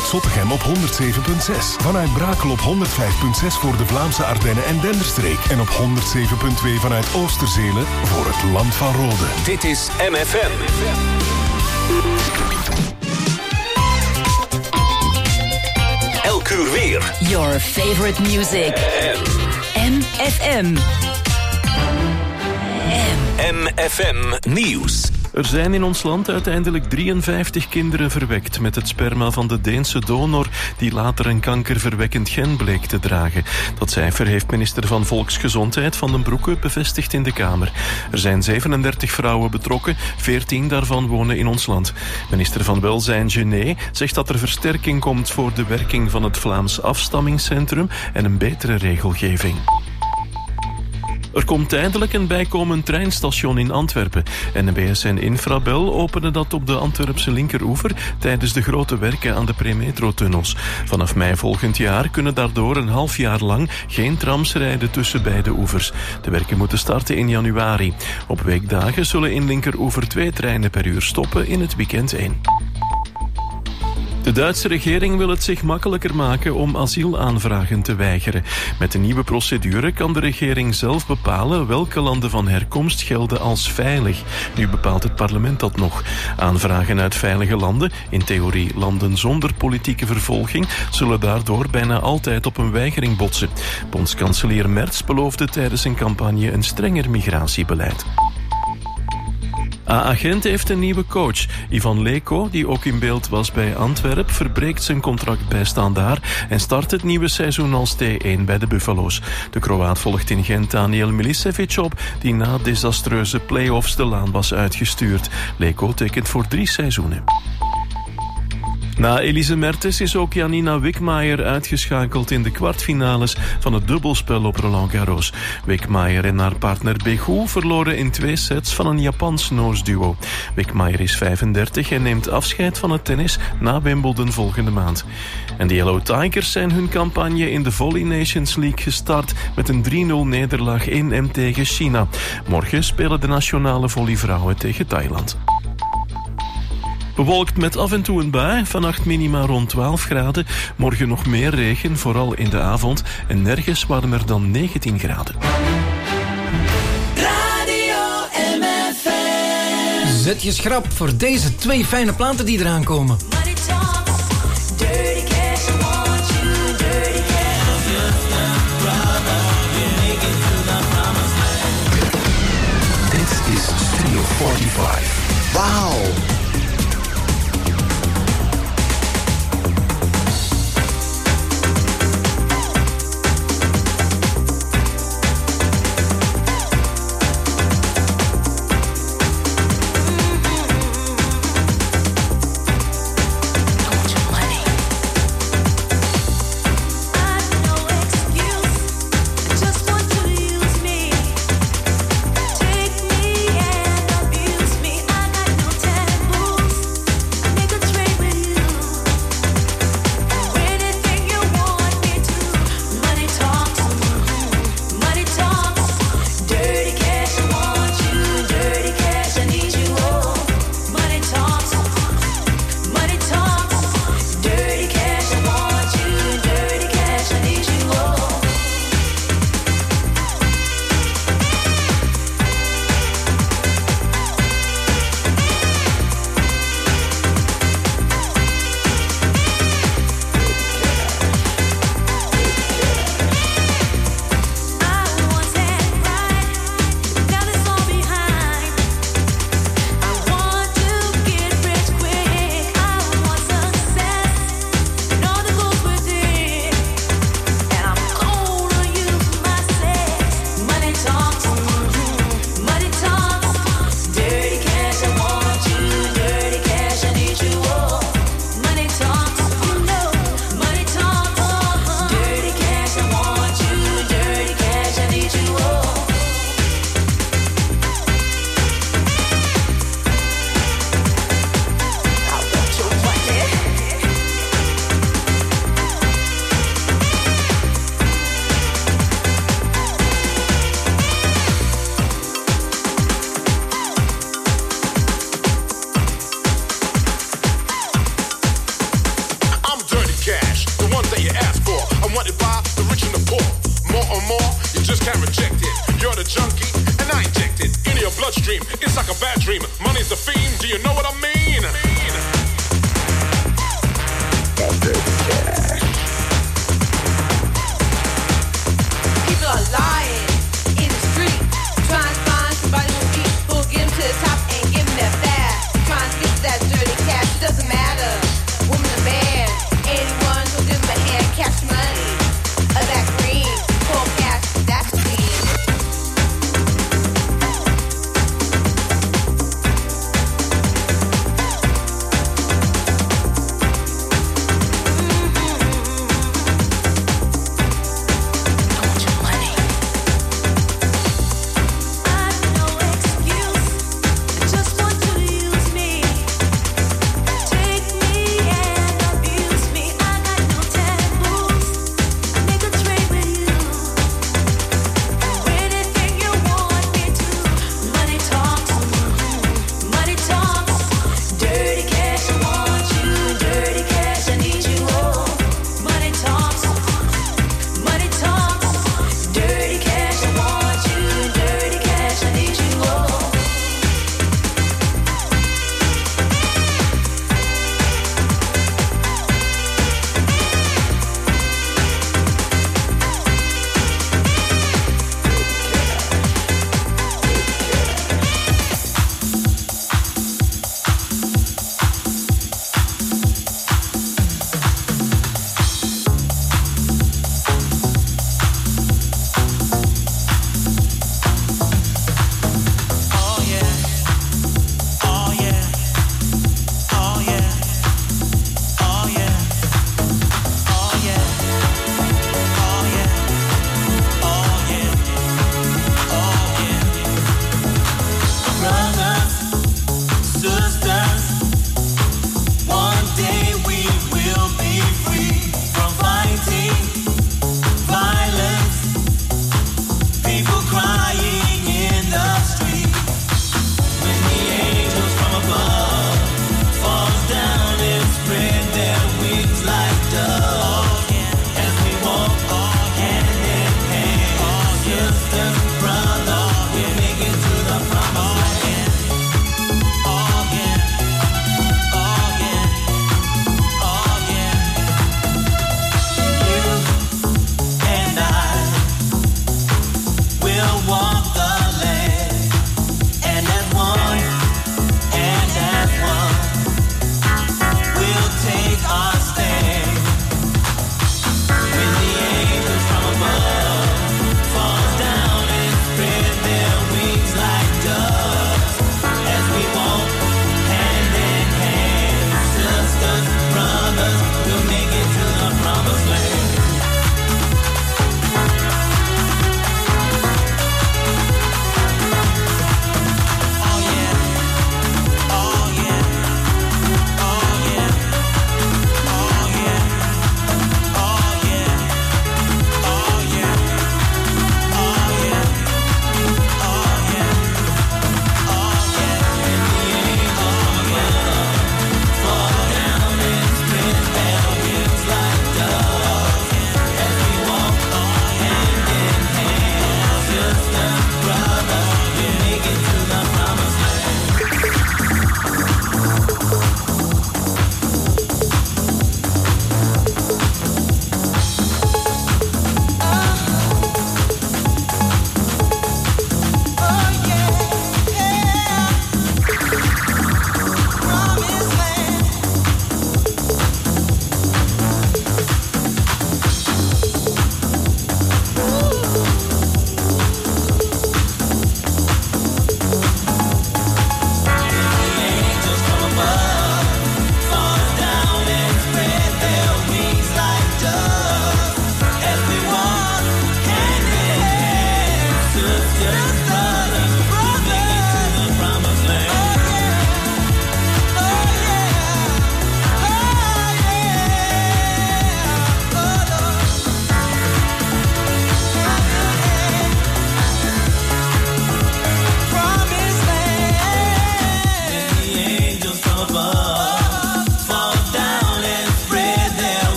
vanuit Zottegem op 107.6. Vanuit Brakel op 105.6 voor de Vlaamse Ardennen en Denderstreek. En op 107.2 vanuit Oosterzelen voor het Land van Rode. Dit is MFM. Elk uur weer. Your favorite music. MFM. MFM Nieuws. Er zijn in ons land uiteindelijk 53 kinderen verwekt met het sperma van de Deense donor die later een kankerverwekkend gen bleek te dragen. Dat cijfer heeft minister van Volksgezondheid Van den Broeke bevestigd in de Kamer. Er zijn 37 vrouwen betrokken, 14 daarvan wonen in ons land. Minister van Welzijn Gené zegt dat er versterking komt voor de werking van het Vlaams Afstammingscentrum en een betere regelgeving. Er komt tijdelijk een bijkomend treinstation in Antwerpen. NMBS en Infrabel openen dat op de Antwerpse linkeroever tijdens de grote werken aan de premetrotunnels. Vanaf mei volgend jaar kunnen daardoor een half jaar lang geen trams rijden tussen beide oevers. De werken moeten starten in januari. Op weekdagen zullen in linkeroever 2 treinen per uur stoppen, in het weekend 1. De Duitse regering wil het zich makkelijker maken om asielaanvragen te weigeren. Met de nieuwe procedure kan de regering zelf bepalen welke landen van herkomst gelden als veilig. Nu bepaalt het parlement dat nog. Aanvragen uit veilige landen, in theorie landen zonder politieke vervolging, zullen daardoor bijna altijd op een weigering botsen. Bondskanselier Merz beloofde tijdens een campagne een strenger migratiebeleid. A-agent heeft een nieuwe coach. Ivan Leko, die ook in beeld was bij Antwerp, verbreekt zijn contract bij Standaard en start het nieuwe seizoen als T1 bij de Buffalo's. De Kroaat volgt in Gent Daniel Milicevic op, die na desastreuze play-offs de laan was uitgestuurd. Leko tekent voor 3 seizoenen. Na Elise Mertens is ook Janina Wickmayer uitgeschakeld in de kwartfinales van het dubbelspel op Roland Garros. Wickmayer en haar partner Begu verloren in 2 sets van een Japans-Noors duo. Wickmayer is 35 en neemt afscheid van het tennis na Wimbledon volgende maand. En de Yellow Tigers zijn hun campagne in de Volley Nations League gestart met een 3-0 nederlaag in en tegen China. Morgen spelen de nationale volleyvrouwen tegen Thailand. Bewolkt met af en toe een bui, vannacht minima rond 12 graden. Morgen nog meer regen, vooral in de avond. En nergens warmer dan 19 graden. Radio MFM. Zet je schrap voor deze 2 fijne platen die eraan komen. Dit is Studio 45. Wauw. and wanted by the rich and the poor. More or more, you just can't reject it. You're the junkie, and I inject it into your bloodstream. It's like a bad dream. Money's the fiend. Do you know what I mean? People are lying in the street, trying to find somebody who'll get them to the top and give them that fast. Trying to get to that dirty cash. It doesn't matter, woman or man. Anyone who'll give them a hand, cash money, or that green, cold cash, that's the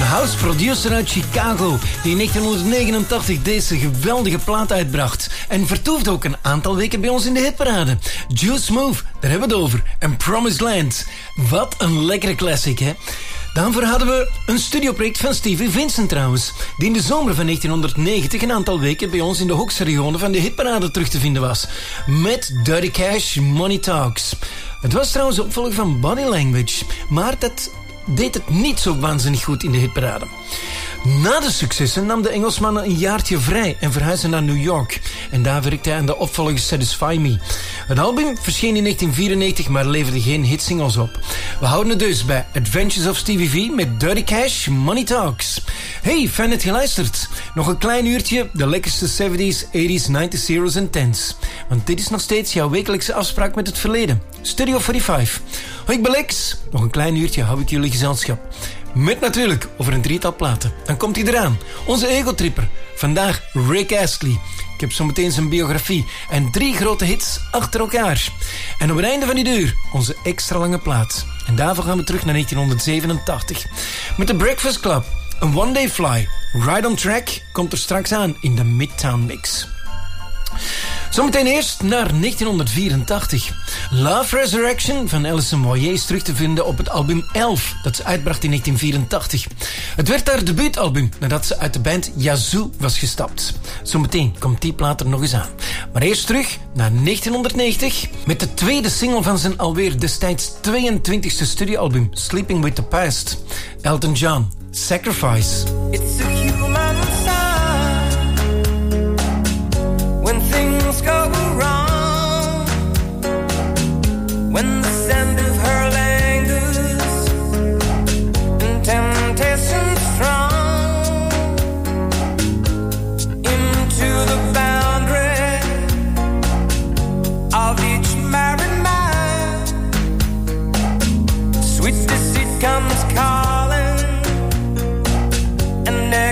house producer uit Chicago die in 1989 deze geweldige plaat uitbracht. En vertoefde ook een aantal weken bij ons in de hitparade. Juice Move, daar hebben we het over. En Promised Land. Wat een lekkere classic, hè? Daarvoor hadden we een studioproject van Stevie Vincent trouwens, die in de zomer van 1990 een aantal weken bij ons in de hoogste regionen van de hitparade terug te vinden was. Met Dirty Cash, Money Talks. Het was trouwens opvolger van Body Language, maar dat deed het niet zo waanzinnig goed in de hitparade. Na de successen nam de Engelsman een jaartje vrij en verhuisde naar New York. En daar werkte hij aan de opvolger Satisfy Me. Het album verscheen in 1994, maar leverde geen hitsingles op. We houden het dus bij Adventures of Stevie V met Dirty Cash, Money Talks. Hey, fijn dat je luistert. Nog een klein uurtje, de lekkerste 70s, 80s, 90s, zeros en 10s. Want dit is nog steeds jouw wekelijkse afspraak met het verleden. Studio 45. Hoi, ik ben Lex. Nog een klein uurtje hou ik jullie gezelschap. Met natuurlijk over een drietal platen. Dan komt hij eraan. Onze egotripper. Vandaag Rick Astley. Ik heb zometeen zijn biografie. En 3 grote hits achter elkaar. En op het einde van die uur onze extra lange plaat. En daarvoor gaan we terug naar 1987. Met de Breakfast Club. Een One Day Fly. Ride on Track komt er straks aan in de Midtown Mix. Zometeen eerst naar 1984. Love Resurrection van Alison Moyet is terug te vinden op het album 11, dat ze uitbracht in 1984. Het werd haar debuutalbum nadat ze uit de band Yazoo was gestapt. Zometeen komt die plaat er nog eens aan. Maar eerst terug naar 1990 met de tweede single van zijn alweer destijds 22e studioalbum Sleeping with the Past. Elton John, Sacrifice. It's a human sign when things go wrong, when the scent of her lingers and temptation strong into the boundary of each married man. Sweet deceit comes calling and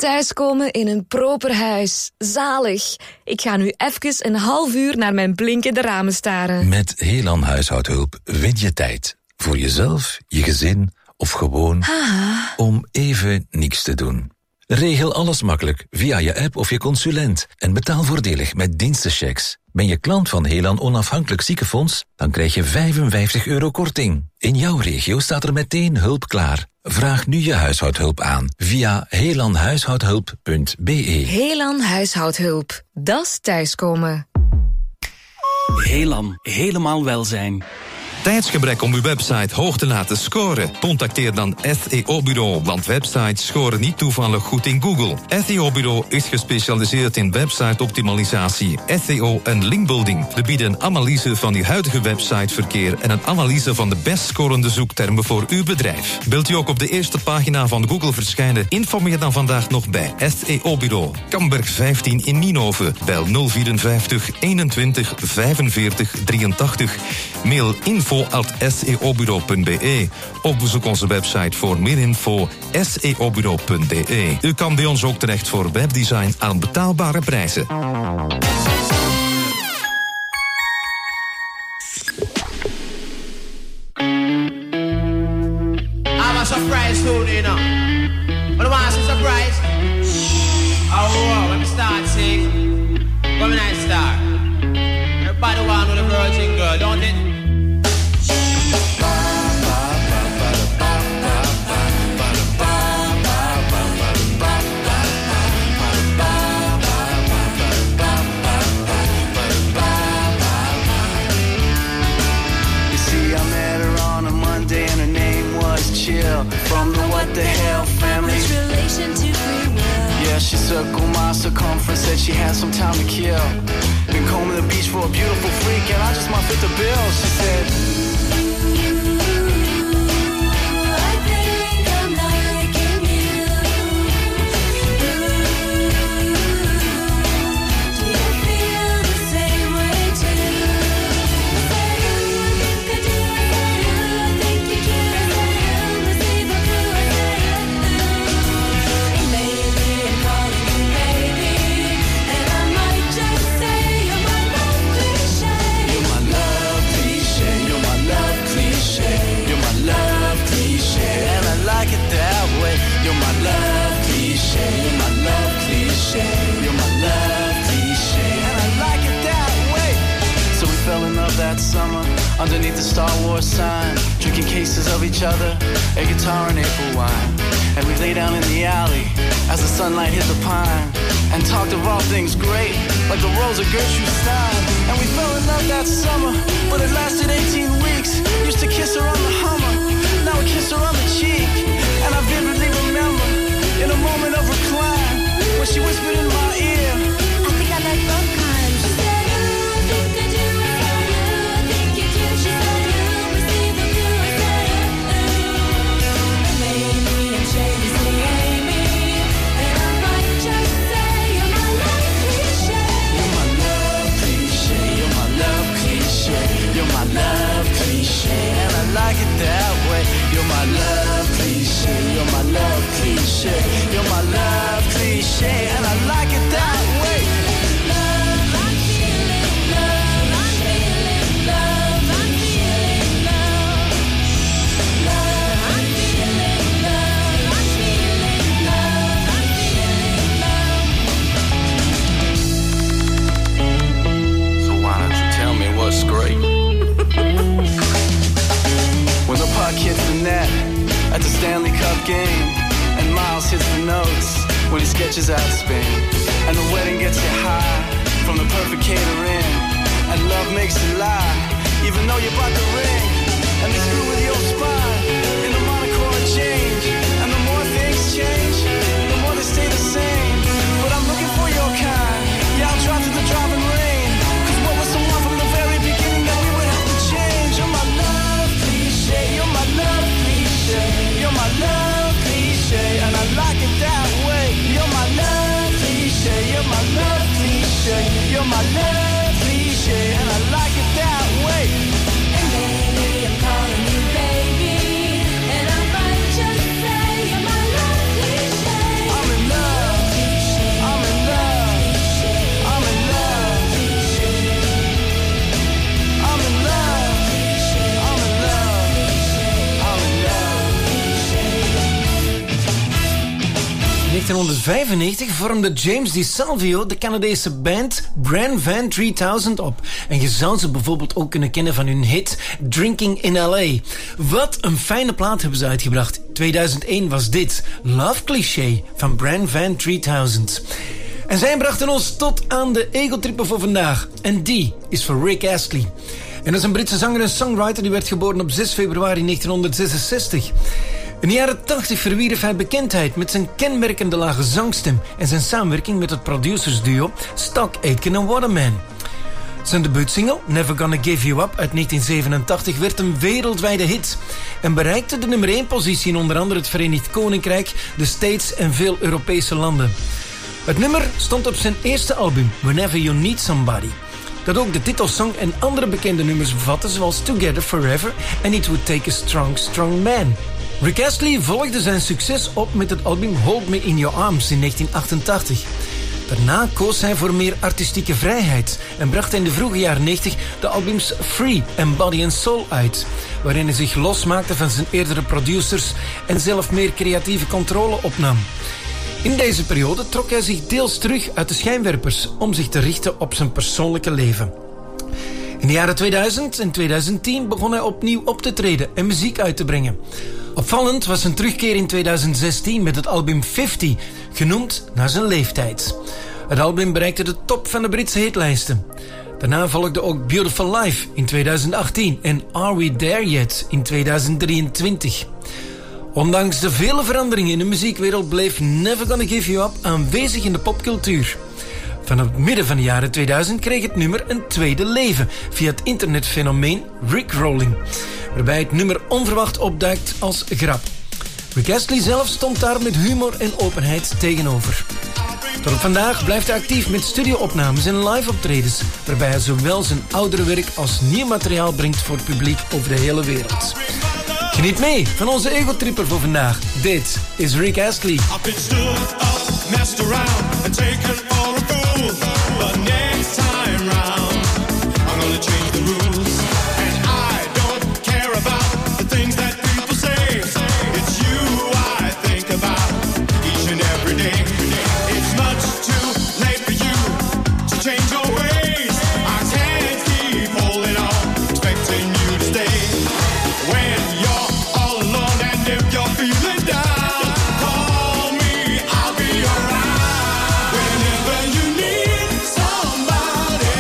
thuiskomen in een proper huis. Zalig. Ik ga nu even een half uur naar mijn blinkende ramen staren. Met Helan Huishoudhulp win je tijd. Voor jezelf, je gezin of gewoon om even niks te doen. Regel alles makkelijk via je app of je consulent en betaal voordelig met dienstenchecks. Ben je klant van Helan Onafhankelijk Ziekenfonds? Dan krijg je €55 korting. In jouw regio staat er meteen hulp klaar. Vraag nu je huishoudhulp aan via helanhuishoudhulp.be. Helan Huishoudhulp. Dat's thuiskomen. Helan, helemaal welzijn. Tijdsgebrek om uw website hoog te laten scoren? Contacteer dan SEO Bureau, want websites scoren niet toevallig goed in Google. SEO Bureau is gespecialiseerd in website-optimalisatie, SEO en linkbuilding. We bieden een analyse van uw huidige websiteverkeer en een analyse van de best scorende zoektermen voor uw bedrijf. Wilt u ook op de eerste pagina van Google verschijnen? Informeer dan vandaag nog bij SEO Bureau. Kamberg 15 in Nienhoven. Bel 054 21 45 83. Mail info@seobureau.be of bezoek onze website voor meer info seobureau.de. U kan bij ons ook terecht voor webdesign aan betaalbare prijzen. I'm a surprise food, you know. But what's a surprise? Oh, wow, let me start sing. Come in and start. Everybody want with a virgin girl, don't it? From the What the Hell family. It's relation to free will. Yeah, she circled my circumference, said she had some time to kill. Been combing the beach for a beautiful freak, and I just might fit the bill. She said, I think I'm liking you. Do you feel the same way too? Could do it for you, I think you can. You're my love cliche, you're my love cliche, you're my love cliche, and I like it that way. So we fell in love that summer, underneath the Star Wars sign, drinking cases of each other, a guitar and April wine. And we lay down in the alley, as the sunlight hit the pine, and talked of all things great, like the rose of Gertrude Stein. And we fell in love that summer, but it lasted 18 weeks, used to kiss her on the Hummer, now I kiss her on the cheek. And I vividly remember, in a moment of recline, when she whispered in my ear, I think I like both kinds. She said, I think I do, I think you do. She said, receive the blue, I said, maybe I'm shamelessly Amy, and I might just say, you're my love cliche. You're my love cliche, you're my love cliche, you're my love cliche, and I like it that way. You're my love cliche, you're my love cliche, you're my love cliche, and I like it that way. Love, I'm feeling love, I'm feeling love, I'm feeling love. Love, I'm feeling love, I'm feeling love, I'm feeling love. So why don't you tell me what's great? When the puck hits the net at the Stanley Cup game, and Miles hits the notes when he sketches out Spain, and the wedding gets you high from the perfect catering, and love makes you lie even though you bought the ring, and they screw with your spine in the Monaco change, and the more things change, the more they stay the same. But I'm looking for your kind, yeah, I'll drive to the driving rain, 'cause what was the one from the very beginning that we would have to change? You're my love cliche, you're my love cliche, you're my love cliche, and I like it that way. You're my love cliche, you're my love cliche, you're my love cliche. 1995 vormde James DiSalvio de Canadese band Bran Van 3000 op. En je zou ze bijvoorbeeld ook kunnen kennen van hun hit Drinking in L.A. Wat een fijne plaat hebben ze uitgebracht. 2001 was dit, Love Cliché van Bran Van 3000. En zij brachten ons tot aan de egotrippen voor vandaag. En die is voor Rick Astley. En dat is een Britse zanger en songwriter die werd geboren op 6 februari 1966. In de jaren 80 verwierf hij bekendheid met zijn kenmerkende lage zangstem en zijn samenwerking met het producersduo Stock Aitken en Waterman. Zijn debuutsingle Never Gonna Give You Up uit 1987 werd een wereldwijde hit en bereikte de nummer 1 positie in onder andere het Verenigd Koninkrijk, de States en veel Europese landen. Het nummer stond op zijn eerste album Whenever You Need Somebody, dat ook de titelsong en andere bekende nummers bevatte zoals Together Forever en It Would Take a Strong, Strong Man. Rick Astley volgde zijn succes op met het album Hold Me In Your Arms in 1988. Daarna koos hij voor meer artistieke vrijheid en bracht in de vroege jaren 90 de albums Free en Body and Soul uit, waarin hij zich losmaakte van zijn eerdere producers en zelf meer creatieve controle opnam. In deze periode trok hij zich deels terug uit de schijnwerpers om zich te richten op zijn persoonlijke leven. In de jaren 2000 en 2010 begon hij opnieuw op te treden en muziek uit te brengen. Opvallend was zijn terugkeer in 2016 met het album 50, genoemd naar zijn leeftijd. Het album bereikte de top van de Britse hitlijsten. Daarna volgde ook Beautiful Life in 2018 en Are We There Yet in 2023. Ondanks de vele veranderingen in de muziekwereld bleef Never Gonna Give You Up aanwezig in de popcultuur. Vanaf het midden van de jaren 2000 kreeg het nummer een tweede leven via het internetfenomeen Rickrolling, waarbij het nummer onverwacht opduikt als grap. Rick Astley zelf stond daar met humor en openheid tegenover. Tot op vandaag blijft hij actief met studioopnames en live optredens, waarbij hij zowel zijn oudere werk als nieuw materiaal brengt voor het publiek over de hele wereld. Geniet mee van onze egotripper voor vandaag. Dit is Rick Astley. I've been stood up, messed around and taken for a fool. But next time round, I'm gonna change the rules. And I don't care about the things that people say. It's you I think about each and every day. It's much too late for you to change your ways. I can't keep holding on, expecting you to stay. When you're all alone and if you're feeling down, call me, I'll be around. Whenever you need somebody,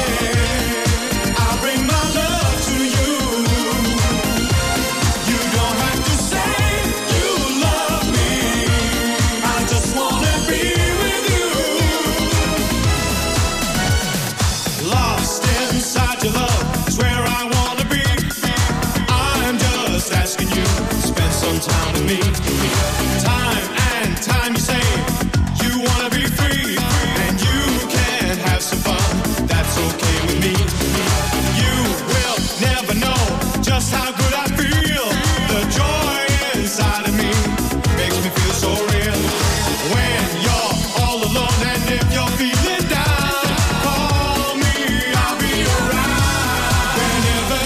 I'll bring my love to you. You don't have to say you love me, I just wanna be with you. Lost inside your love is where I wanna be. I'm just asking you to spend some time with me. Time and time you say you wanna be free, and you can have some fun, that's okay with me. You will never know just how good I feel. The joy inside of me makes me feel so real. When you're all alone and if you're feeling down, call me, I'll be around. Whenever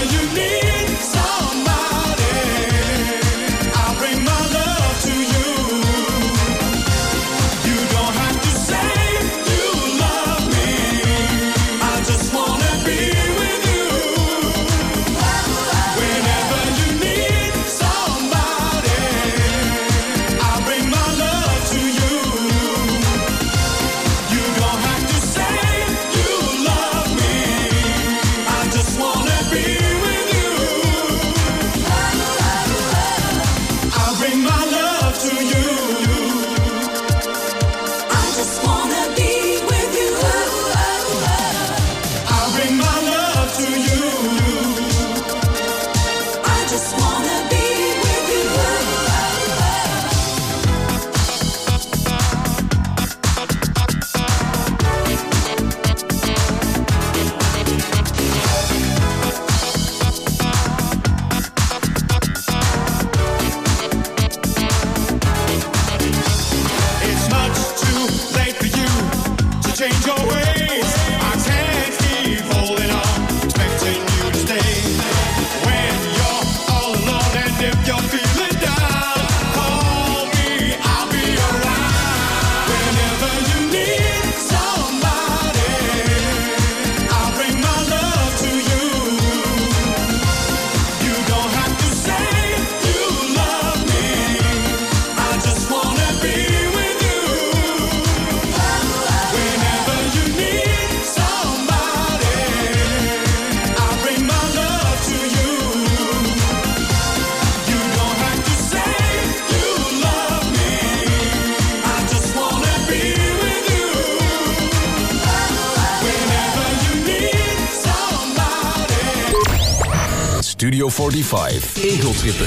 Studio 45. Ego Tripper.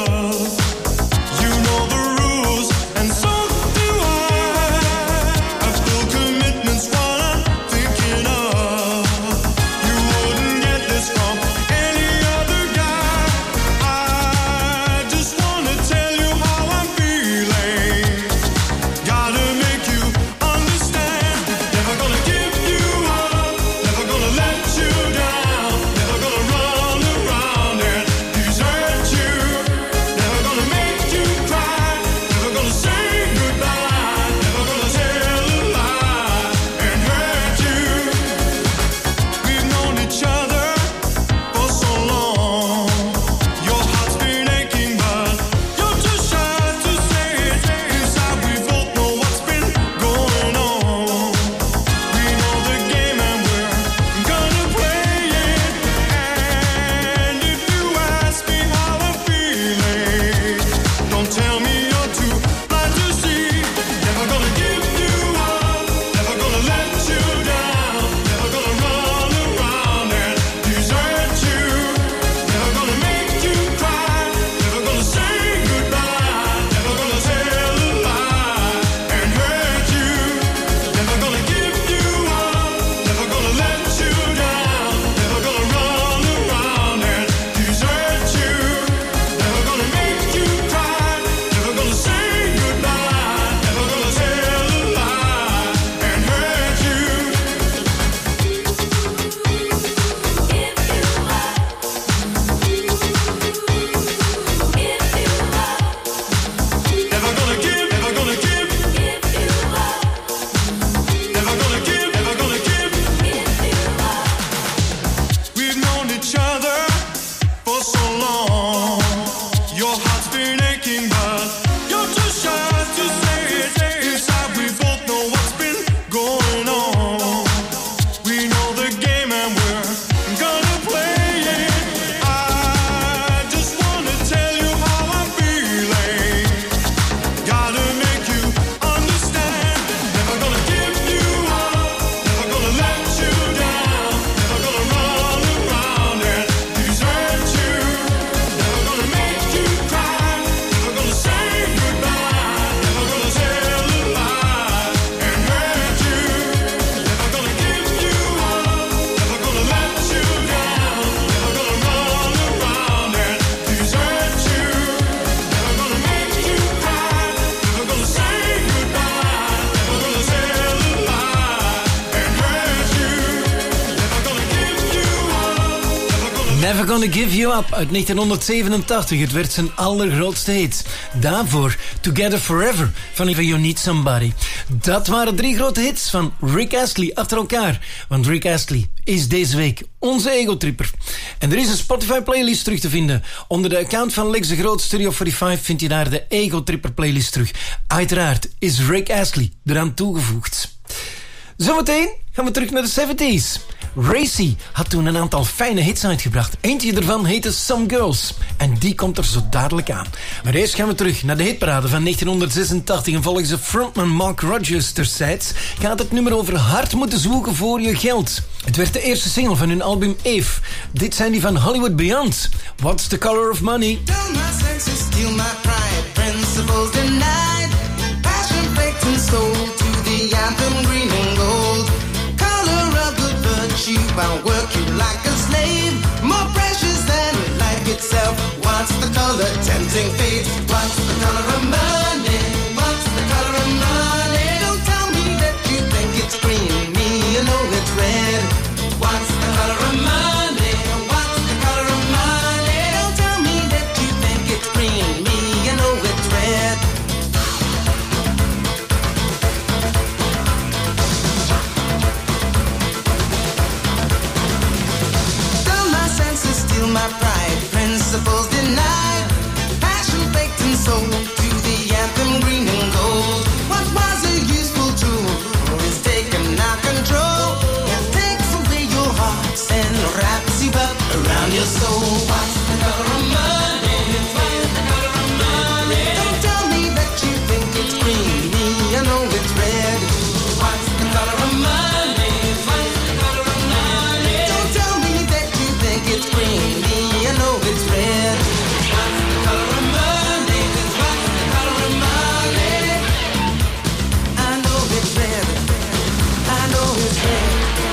Of Gonna Give You Up uit 1987. Het werd zijn allergrootste hit. Daarvoor Together Forever van If You Need Somebody. Dat waren 3 grote hits van Rick Astley achter elkaar. Want Rick Astley is deze week onze egotripper. En er is een Spotify playlist terug te vinden. Onder de account van Lex de Groot Studio 45 vind je daar de egotripper playlist terug. Uiteraard is Rick Astley eraan toegevoegd. Zometeen gaan we terug naar de 70s. Racy had toen een aantal fijne hits uitgebracht. Eentje ervan heette Some Girls. En die komt er zo dadelijk aan. Maar eerst gaan we terug naar de hitparade van 1986. En volgens de frontman Mark Rogers terzijds gaat het nummer over hard moeten zoeken voor je geld. Het werd de eerste single van hun album If. Dit zijn die van Hollywood Beyond. What's the Color of Money? Don't my senses steal my pride, principles denied, passion baked and sold to the anthem green and gold. Color of the virtue, I'll work you like a slave, more precious than life itself. What's the color? Tempting fate. What's the color of money? What's the color of money? Don't tell me that you think it's green, me you know it's red. What's the color of money? What's the color of money? Don't tell me that you think it's green, me you know it's red. Don't my senses steal my pride, principles denied, passion baked and sold to the anthem green and gold. What was a useful tool is taken our control. It takes away your hearts and wraps you up around your soul. What's the color of money? What's the color of money? Don't tell me that you think it's green, me I know it's red. What's the color of money? What's the color of money? Don't tell me that you think it's green, me I know it's red. What's the color of money? What's the color of money? I know it's red. I know it's red.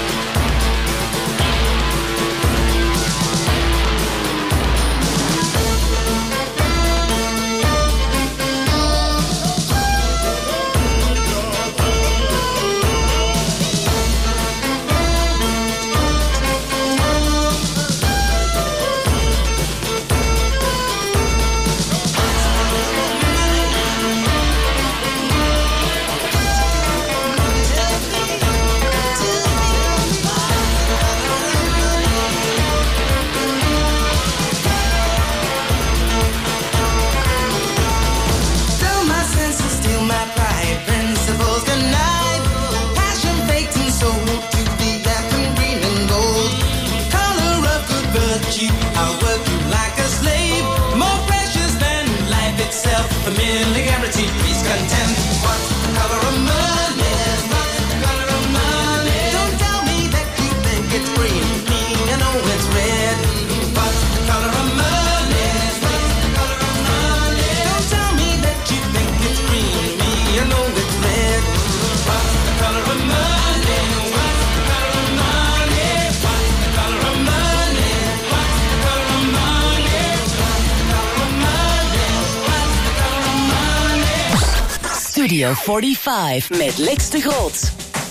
Don't my senses steal my pride, principles denied, passion baked and sold to the anthem green and gold. Color of good virtue, I'll work you like a slave, more precious than life itself. Familiarity breeds contempt. What's the color of money? What's the color of money? Don't tell me that you think it's green, me I know it's red. What's the color of money? What's the color of money? Don't tell me that you think it's green, me I know it's red. What's the color of money? What's the color of money? What's the color of money? What's the color of money? What's the color of money? What's the color of money? Studio 45 met Lex de Groot.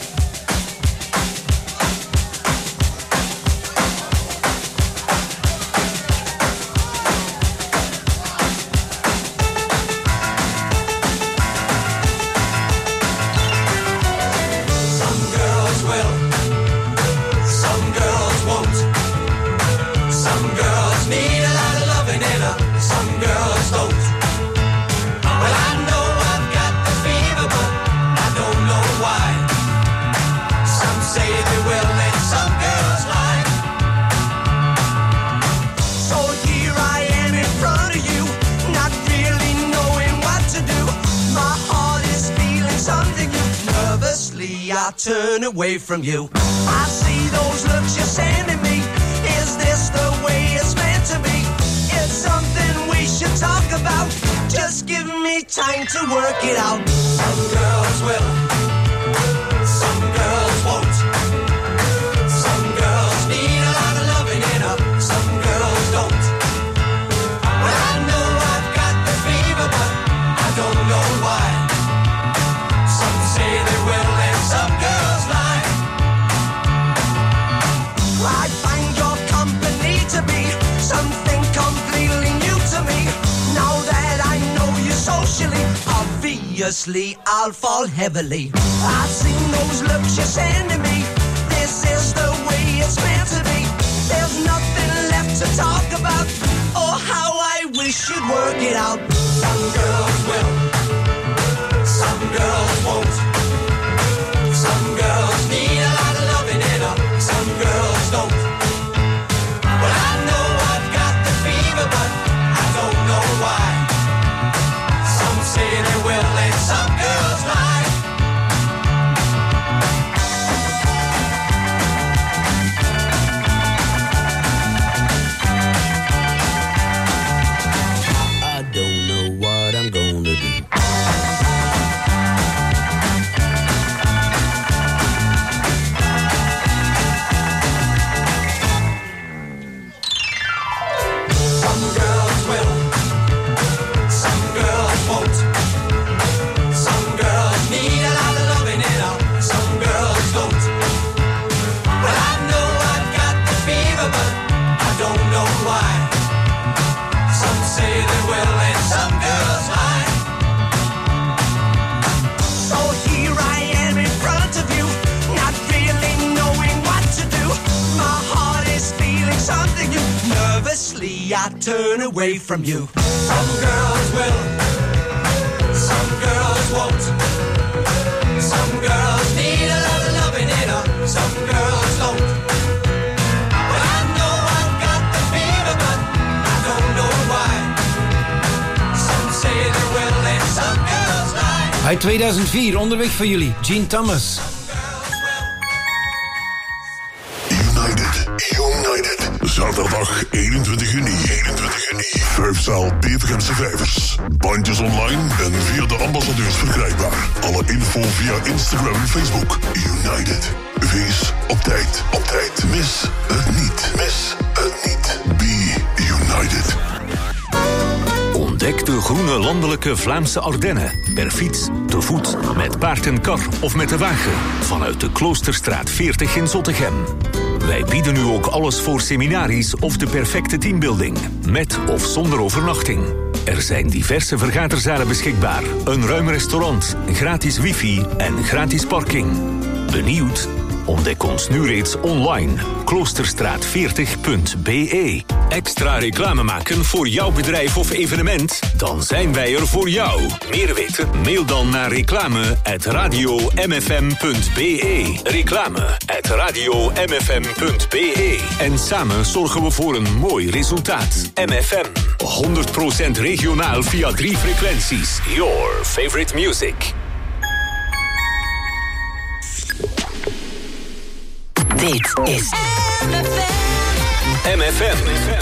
Some girls will, some girls won't. Some girls need a lot of loving in her, some girls don't. Well, I know I've got the fever, but I don't know why. Some say they will and some girls lie. So here I am in front of you, not really knowing what to do. My heart is feeling something new. Nervously I turn away from you. I see those looks you're sending me. Is this the way it's meant to be? It's something we should talk about. Just give me time to work it out. Some girls will, some girls won't. Some girls need a lot of loving in her, some girls don't. Well, I know I've got the fever, but I don't know why. Some say they will and some girls lie. I find your company to be obviously I'll fall heavily. I've seen those looks you're sending me. This is the way it's meant to be. There's nothing left to talk about. Oh, how I wish you'd work it out. Some girls will, some girls won't. Some girls need a lot of loving in her, some girls don't. Well, I know I've got the fever, but I don't know why. Some say they will and some girls lie. I don't know what I'm gonna do. Some girls will, some girls won't. Some girls need a lot of loving in her, some girls don't. Well, I know I've got the fever, but I don't know why. Some say they will and some girls lie. So here I am in front of you, not really knowing what to do. My heart is feeling something new. Nervously I turn away from you. Some girls will, some girls won't. Some girls need a lot of loving in her, some girls don't. Well, I know I've got the fever, but I don't know why. Some say they will and some girls lie. Uit 2004, onderweg voor jullie, Gene Thomas. United. Zaterdag 21 juni. 21 juni. Vijfzaal Bevergemse Vijvers. Bandjes online en via de ambassadeurs verkrijgbaar. Alle info via Instagram en Facebook. United. Wees op tijd. Op tijd. Mis het niet. Mis het niet. Be United. Ontdek de groene landelijke Vlaamse Ardennen. Per fiets, te voet, met paard en kar of met de wagen. Vanuit de Kloosterstraat 40 in Zottegem. Wij bieden u ook alles voor seminaries of de perfecte teambuilding. Met of zonder overnachting. Er zijn diverse vergaderzalen beschikbaar. Een ruim restaurant, gratis wifi en gratis parking. Benieuwd? Ontdek ons nu reeds online. Kloosterstraat40.be. Extra reclame maken voor jouw bedrijf of evenement? Dan zijn wij er voor jou. Meer weten? Mail dan naar reclame@radiomfm.be. Reclame@radiomfm.be. En samen zorgen we voor een mooi resultaat. MFM. 100% regionaal via 3 frequenties. Your favorite music. Dit is MFM.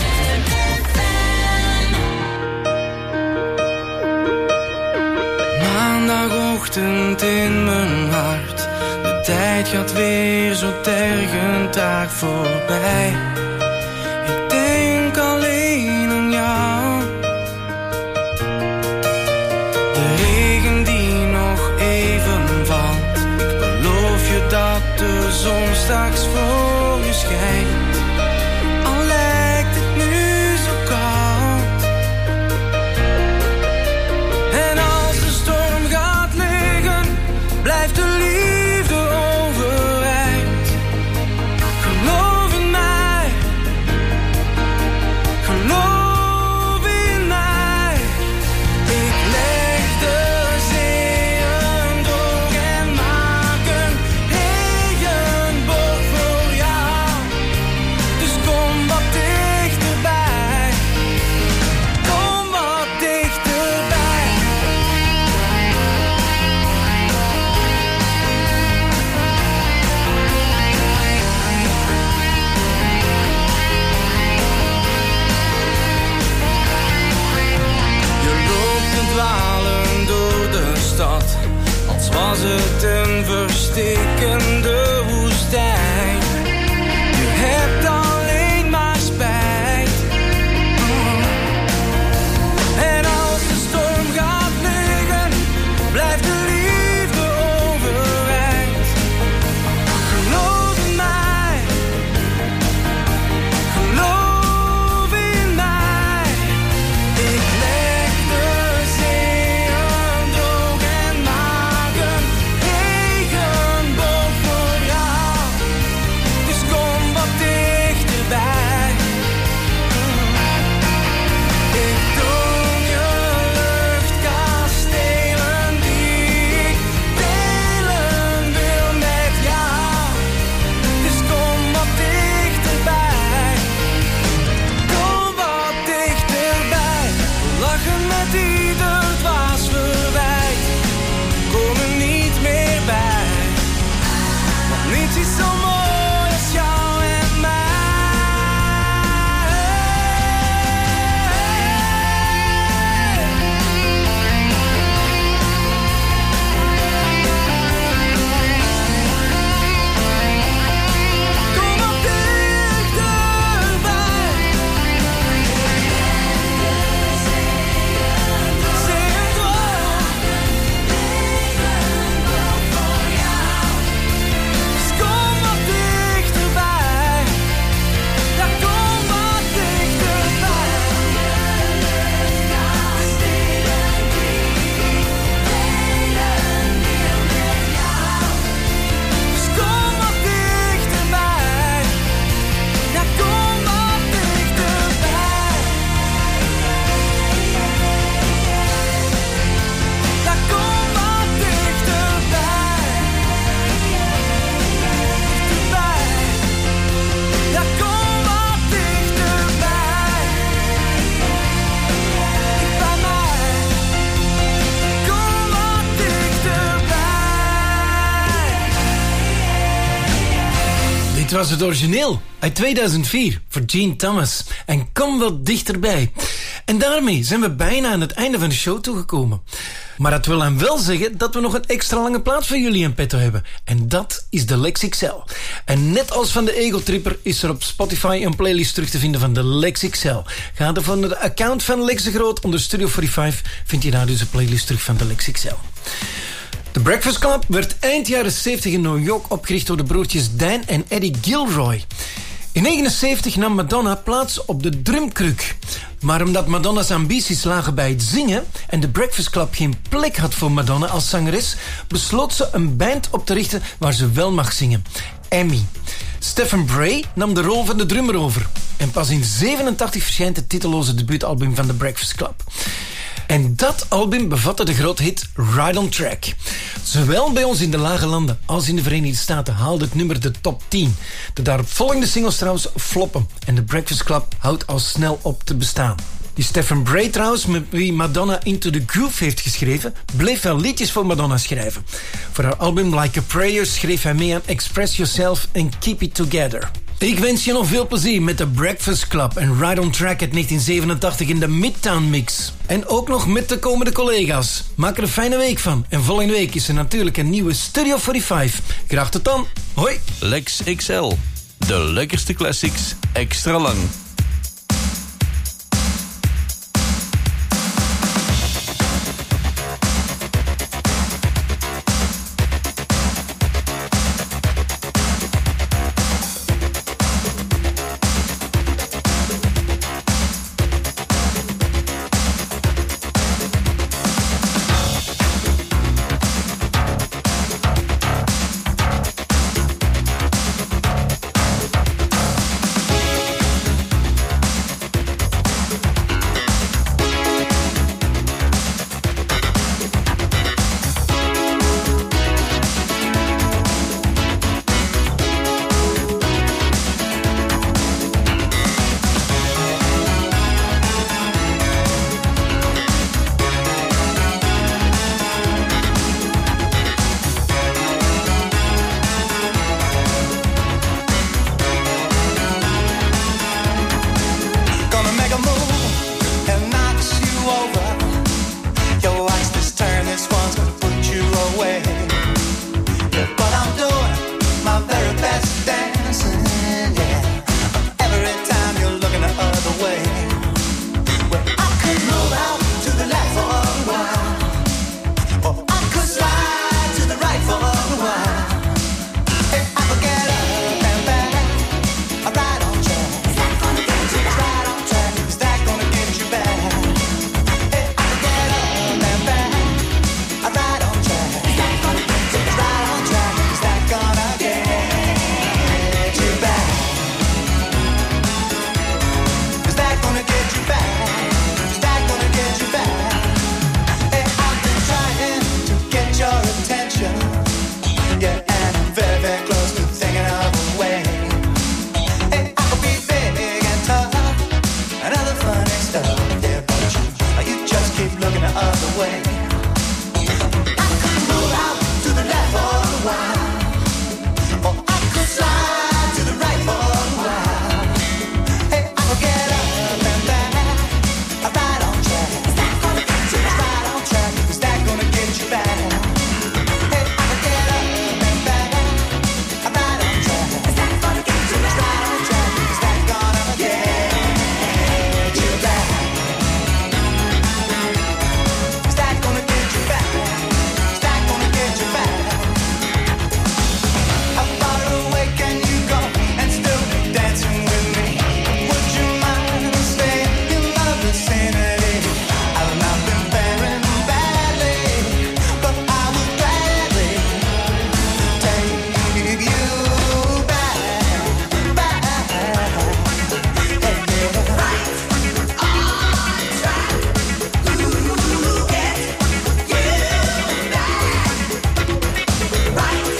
Maandagochtend in mijn hart. De tijd gaat weer zo tergend traag voorbij. Ik denk alleen aan jou. De regen die nog even valt. Ik beloof je dat de zon straks voor je schijnt. Al lijkt het nu zo koud. En als de storm gaat liggen, blijft de liefde overeind. Geloof in mij. Geloof in mij. Ik leg de zeeën droog en maak een regenboog voor jou. Dus kom wat dichterbij. Kom wat dichterbij. Je loopt te dwalen door de stad, als was het een verstikkende woestijn. Je hebt alleen maar spijt. En als de storm gaat liggen, blijft de liefde overeind. Geloof in mij. Geloof in mij. Ik leg de zeeën droog en met ieder dwaas verwijt komen niet meer bij. Want niets is zo mooi als jou en mij. Kom wat dichterbij. Dit was het origineel uit 2004 voor Gene Thomas. En kom wat dichterbij. En daarmee zijn we bijna aan het einde van de show toegekomen. Maar dat wil dan wel zeggen dat we nog een extra lange plaat voor jullie in petto hebben. En dat is de Lex XL. En net als van de Ego Tripper is er op Spotify een playlist terug te vinden van de Lex XL. Ga er van de account van Lex de Groot onder Studio 45 vind je daar dus een playlist terug van de Lex XL. The Breakfast Club werd eind jaren 70 in New York opgericht door de broertjes Dan en Eddie Gilroy. In 1979 nam Madonna plaats op de drumkruk. Maar omdat Madonna's ambities lagen bij het zingen en de Breakfast Club geen plek had voor Madonna als zangeres, besloot ze een band op te richten waar ze wel mag zingen. Emmy. Stephen Bray nam de rol van de drummer over. En pas in 1987 verschijnt het titelloze debuutalbum van The Breakfast Club. En dat album bevatte de grote hit Right on Track. Zowel bij ons in de lage landen als in de Verenigde Staten haalde het nummer de top 10. De daaropvolgende singles trouwens floppen. En The Breakfast Club houdt al snel op te bestaan. Die Stephen Bray trouwens, met wie Madonna Into the Groove heeft geschreven, bleef wel liedjes voor Madonna schrijven. Voor haar album Like a Prayer schreef hij mee aan Express Yourself and Keep It Together. Ik wens je nog veel plezier met The Breakfast Club en Ride on Track uit 1987 in de Midtown Mix. En ook nog met de komende collega's. Maak er een fijne week van. En volgende week is er natuurlijk een nieuwe Studio 45. Graag tot dan. Hoi. Lex XL. De lekkerste classics extra lang. way. I could move out to the left for a while, or I could slide to the right for a while. Hey, I could get up and back, right on track. Is that gonna get you back? Right on track. Is that gonna get you back? Hey, I could get up and back, right on track. Is that gonna get you back? Right on track. Is that gonna get you back? Is that gonna get you back? Is that gonna get you back? How far away can you go and still be dancing with me? Would you mind staying in my vicinity? I've not been faring badly, but I would gladly take you back, back. Hey, yeah. Right on track. Get you back. Right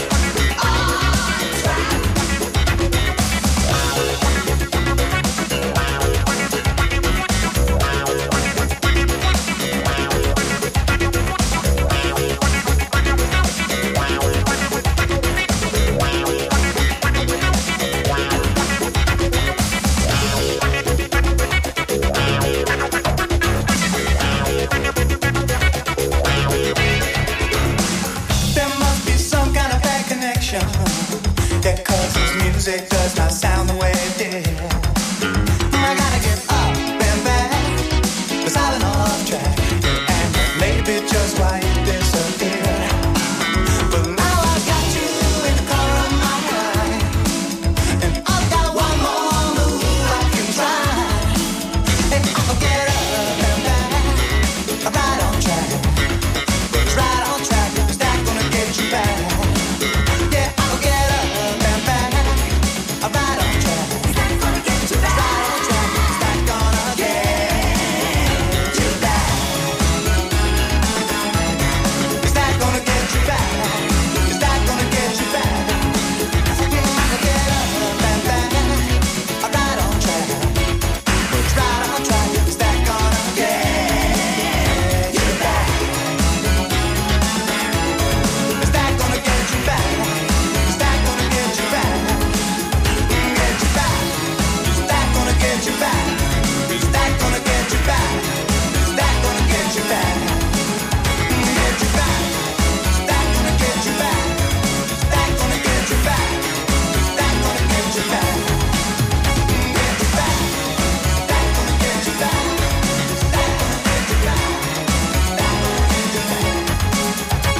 There must be some kind of bad connection that causes music does not sound the way it did. I gotta get up and back, 'cause I've been off track, and maybe just why it disappeared. But now I got you in the corner of my eye, and I've got one more move I can try. And I'll get up and back, right on track. Right on track, is that gonna get you back? Yeah, I'll get up and back, right on track. Is that gonna get you back? Right on track, is that gonna get you back? Is that gonna get you back? Is that gonna get you back? I'll get up and back, right on track. Right on track, is that gonna get you back? Is that gonna get you back? Is that gonna get you back? Get you back? Is that gonna get you back? Is that gonna get you back? Is that gonna get you back? Get you back? Is that gonna get you back? Is that gonna get you back? Is that gonna get you back? Get you back? Is that gonna get you back? Is that gonna get you back? Is that gonna get you back?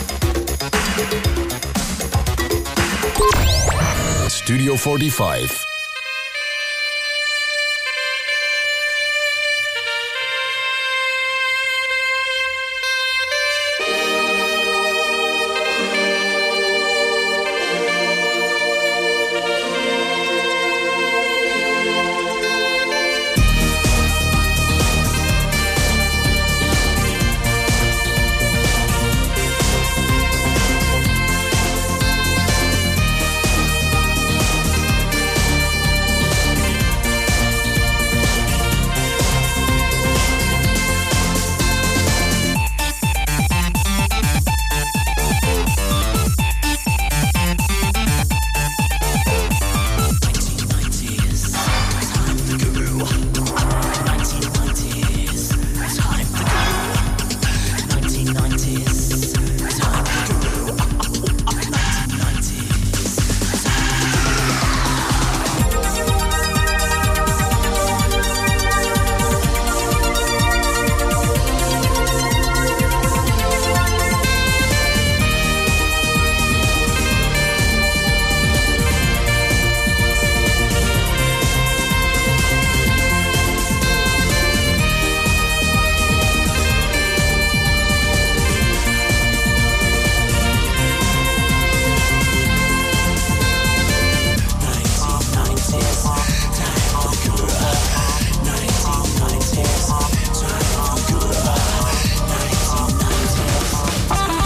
Studio 45.